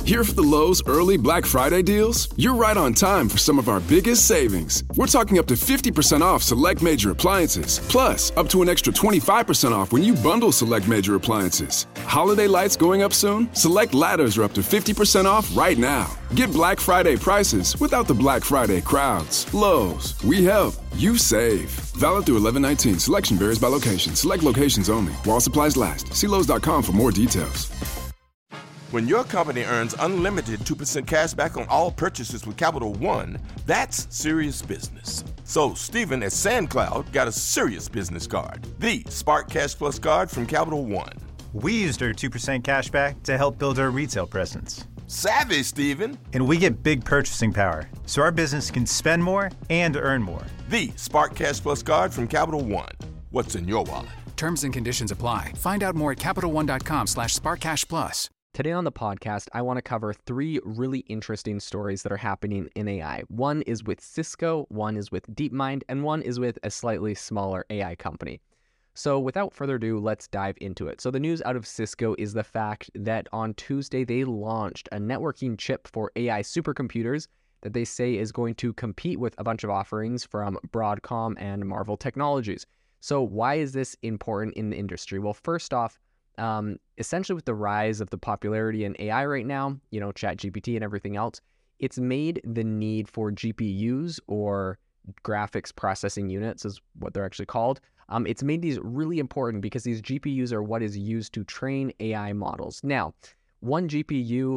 Here for the Lowe's early Black Friday deals? You're right on time for some of our biggest savings. We're talking up to 50% off select major appliances, plus up to an extra 25% off when you bundle select major appliances. Holiday lights going up soon? Select ladders are up to 50% off right now. Get Black Friday prices without the Black Friday crowds. Lowe's, we help, you save. Valid through 11/19. Selection varies by location. Select locations only. While supplies last. See Lowe's.com for more details. When your company earns unlimited 2% cash back on all purchases with Capital One, that's serious business. So Stephen at SandCloud got a serious business card, the Spark Cash Plus card from Capital One. We used our 2% cash back to help build our retail presence. Savvy, Stephen. And we get big purchasing power, so our business can spend more and earn more. The Spark Cash Plus card from Capital One. What's in your wallet? Terms and conditions apply. Find out more at CapitalOne.com/SparkCashPlus. Today on the podcast, I want to cover 3 really interesting stories that are happening in AI. One is with Cisco, one is with DeepMind, and one is with a slightly smaller AI company. So without further ado, let's dive into it. So the news out of Cisco is the fact that on Tuesday, they launched a networking chip for AI supercomputers that they say is going to compete with a bunch of offerings from Broadcom and Marvell Technologies. So why is this important in the industry? Well, first off, essentially with the rise of the popularity in AI right now, ChatGPT and everything else, it's made the need for GPUs, or graphics processing units is what they're actually called. It's made these really important because these GPUs are what is used to train AI models. Now, one GPU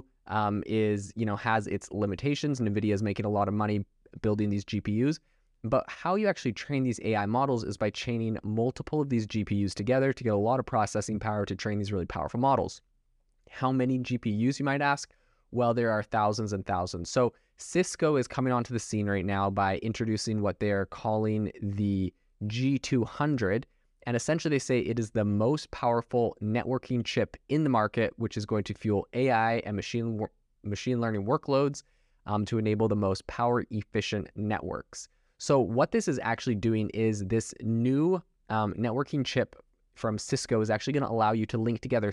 has its limitations. NVIDIA is making a lot of money building these GPUs. But how you actually train these AI models is by chaining multiple of these GPUs together to get a lot of processing power to train these really powerful models. How many GPUs, you might ask? Well, there are thousands and thousands. So Cisco is coming onto the scene right now by introducing what they're calling the G200. And essentially they say it is the most powerful networking chip in the market, which is going to fuel AI and machine learning workloads to enable the most power efficient networks. So what this is actually doing is this new networking chip from Cisco is actually going to allow you to link together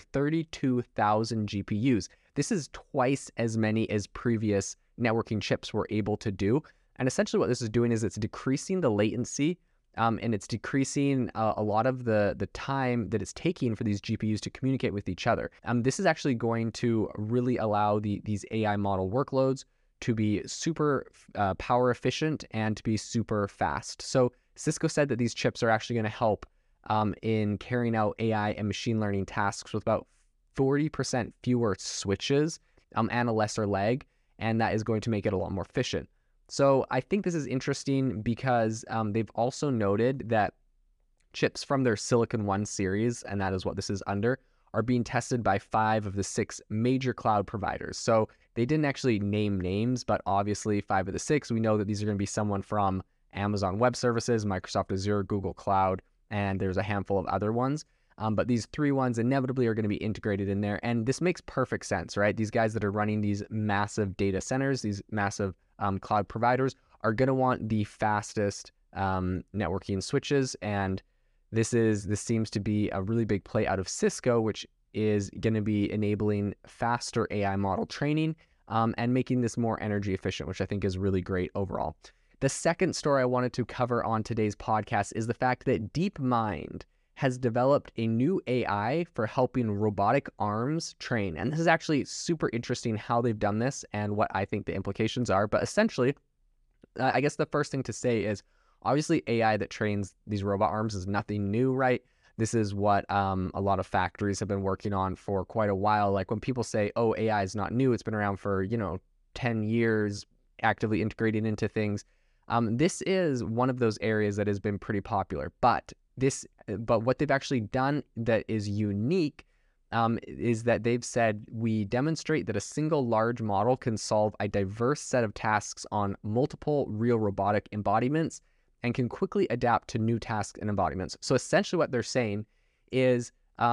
32,000 GPUs. This is twice as many as previous networking chips were able to do. And essentially what this is doing is it's decreasing the latency and it's decreasing a lot of the time that it's taking for these GPUs to communicate with each other. This is actually going to really allow these AI model workloads to be super power efficient and to be super fast. So Cisco said that these chips are actually going to help in carrying out AI and machine learning tasks with about 40% fewer switches and a lesser lag, and that is going to make it a lot more efficient. So I think this is interesting because they've also noted that chips from their Silicon One series, and that is what this is under, are being tested by 5 of the 6 major cloud providers. So they didn't actually name names, but obviously 5 of the 6, we know that these are going to be someone from Amazon Web Services, Microsoft Azure, Google Cloud, and there's a handful of other ones. But these 3 ones inevitably are going to be integrated in there. And this makes perfect sense, right? These guys that are running these massive data centers, these massive cloud providers, are going to want the fastest networking switches. And this seems to be a really big play out of Cisco, which is going to be enabling faster AI model training and making this more energy efficient, which I think is really great overall. The second story I wanted to cover on today's podcast is the fact that DeepMind has developed a new AI for helping robotic arms train. And this is actually super interesting how they've done this and what I think the implications are. But essentially, I guess the first thing to say is, obviously, AI that trains these robot arms is nothing new, right? This is what a lot of factories have been working on for quite a while. Like when people say, oh, AI is not new, it's been around for, 10 years, actively integrating into things. This is one of those areas that has been pretty popular. But what they've actually done that is unique is that they've said, we demonstrate that a single large model can solve a diverse set of tasks on multiple real robotic embodiments and can quickly adapt to new tasks and embodiments. So essentially what they're saying is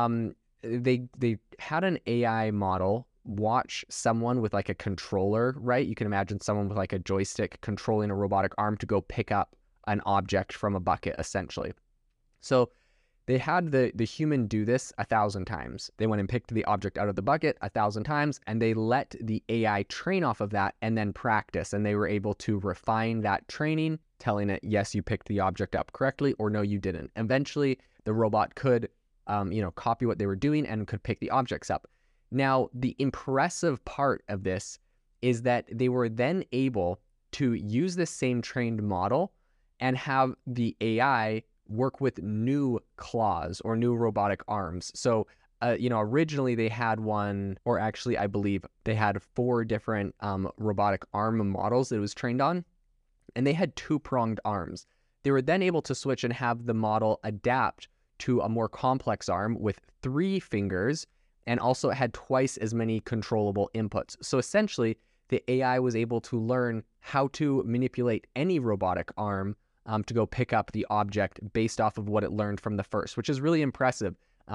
they had an AI model watch someone with like a controller, right? You can imagine someone with like a joystick controlling a robotic arm to go pick up an object from a bucket, essentially. So they had the human do this 1,000 times. They went and picked the object out of the bucket 1,000 times, and they let the AI train off of that and then practice. And they were able to refine that training, telling it, yes, you picked the object up correctly, or no, you didn't. Eventually, the robot could, copy what they were doing and could pick the objects up. Now, the impressive part of this is that they were then able to use this same trained model and have the AI work with new claws or new robotic arms. So, originally they had one, or actually I believe they had 4 different robotic arm models that it was trained on, and they had 2-pronged arms. They were then able to switch and have the model adapt to a more complex arm with 3 fingers, and also it had twice as many controllable inputs. So essentially, the AI was able to learn how to manipulate any robotic arm to go pick up the object based off of what it learned from the first, which is really impressive.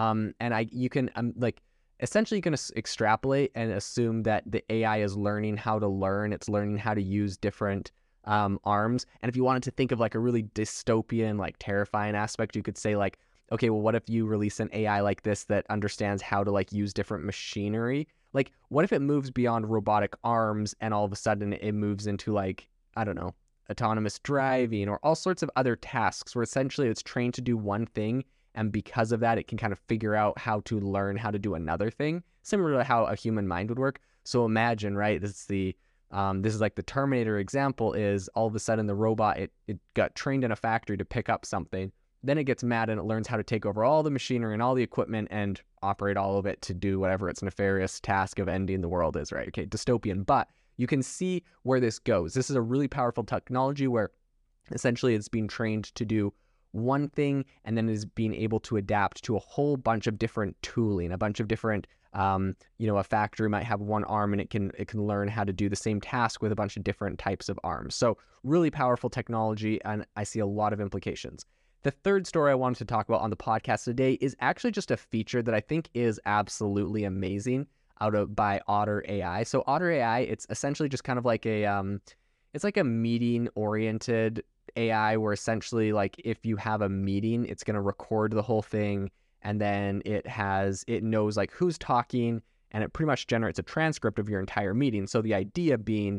You can essentially you can extrapolate and assume that the AI is learning how to learn. It's learning how to use different arms. And if you wanted to think of like a really dystopian, like terrifying aspect, you could say like, okay, well, what if you release an AI like this that understands how to like use different machinery? Like, what if it moves beyond robotic arms and all of a sudden it moves into like, I don't know, autonomous driving or all sorts of other tasks where essentially it's trained to do one thing, and because of that, it can kind of figure out how to learn how to do another thing, similar to how a human mind would work. So imagine, right, this is like the Terminator example is all of a sudden the robot, it got trained in a factory to pick up something. Then it gets mad and it learns how to take over all the machinery and all the equipment and operate all of it to do whatever its nefarious task of ending the world is, right? Okay, dystopian. But you can see where this goes. This is a really powerful technology where essentially it's being trained to do one thing and then is being able to adapt to a whole bunch of different tooling, a bunch of different, a factory might have one arm and it can learn how to do the same task with a bunch of different types of arms. So really powerful technology, and I see a lot of implications. The third story I wanted to talk about on the podcast today is actually just a feature that I think is absolutely amazing by Otter AI. So Otter AI, it's essentially just kind of like it's like a meeting-oriented AI where essentially like if you have a meeting, it's going to record the whole thing, and then it knows like who's talking, and it pretty much generates a transcript of your entire meeting. So the idea being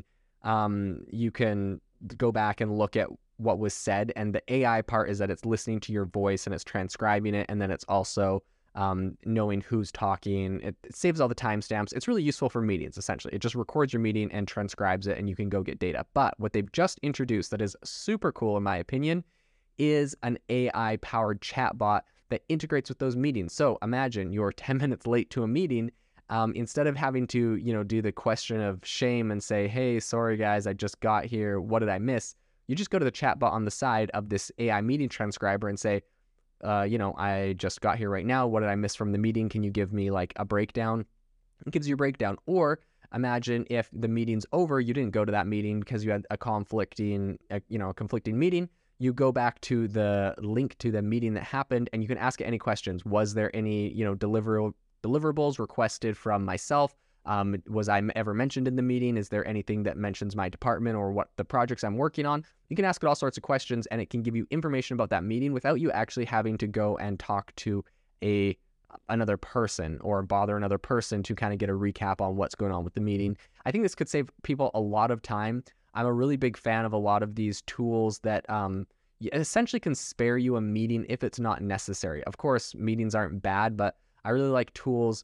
you can go back and look at what was said, and the AI part is that it's listening to your voice and it's transcribing it, and then it's also knowing who's talking. It saves all the timestamps. It's really useful for meetings, essentially. It just records your meeting and transcribes it, and you can go get data. But what they've just introduced that is super cool, in my opinion, is an AI-powered chatbot that integrates with those meetings. So imagine you're 10 minutes late to a meeting. Instead of having to, do the question of shame and say, hey, sorry, guys, I just got here. What did I miss? You just go to the chatbot on the side of this AI meeting transcriber and say, I just got here right now. What did I miss from the meeting? Can you give me like a breakdown? It gives you a breakdown. Or imagine if the meeting's over, you didn't go to that meeting because you had a conflicting meeting. You go back to the link to the meeting that happened, and you can ask it any questions. Was there any, deliverables requested from myself? Was I ever mentioned in the meeting? Is there anything that mentions my department or what the projects I'm working on? You can ask it all sorts of questions, and it can give you information about that meeting without you actually having to go and talk to another person or bother another person to kind of get a recap on what's going on with the meeting. I think this could save people a lot of time. I'm a really big fan of a lot of these tools that essentially can spare you a meeting if it's not necessary. Of course, meetings aren't bad, but I really like tools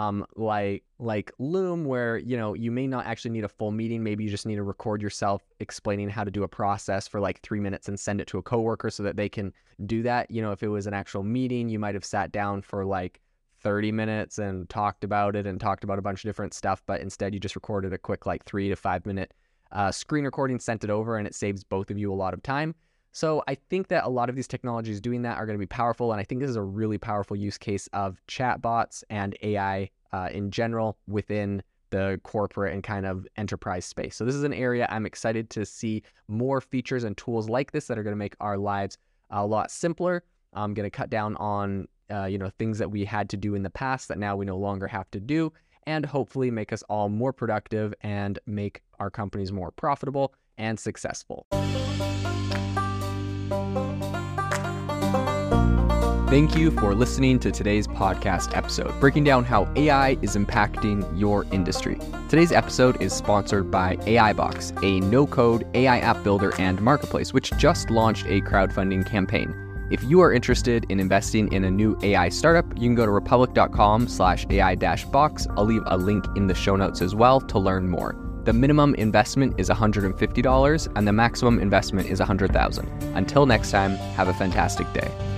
like Loom, where you may not actually need a full meeting. Maybe you just need to record yourself explaining how to do a process for like 3 minutes and send it to a coworker so that they can do that. If it was an actual meeting, you might have sat down for like 30 minutes and talked about it and talked about a bunch of different stuff, but instead you just recorded a quick like 3 to 5 minute screen recording, sent it over, and it saves both of you a lot of time. So I think that a lot of these technologies doing that are going to be powerful, and I think this is a really powerful use case of chatbots and AI in general within the corporate and kind of enterprise space. So this is an area I'm excited to see more features and tools like this that are going to make our lives a lot simpler. I'm going to cut down on things that we had to do in the past that now we no longer have to do, and hopefully make us all more productive and make our companies more profitable and successful. Thank you for listening to today's podcast episode, breaking down how AI is impacting your industry. Today's episode is sponsored by AIbox, a no-code AI app builder and marketplace, which just launched a crowdfunding campaign. If you are interested in investing in a new AI startup, you can go to republic.com/AI-box. I'll leave a link in the show notes as well to learn more. The minimum investment is $150 and the maximum investment is $100,000. Until next time, have a fantastic day.